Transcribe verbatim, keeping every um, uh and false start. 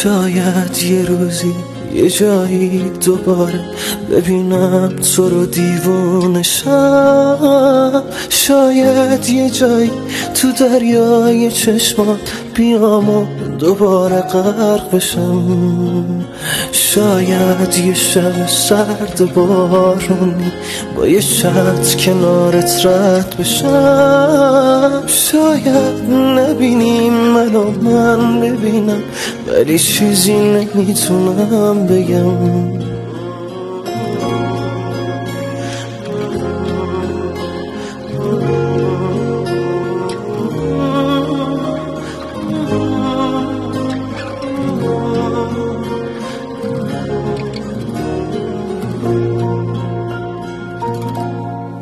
شاید یه روزی یه جایی دوباره ببینم تو رو دیوونه شم، شاید یه جایی تو دریای چشمات بیام و دوباره غرق بشم، شاید یه شب سرد بارونی با یه شط کنارت رد بشم، شاید نبینیم منو من ببینم ولی چیزی نمیتونم بگم.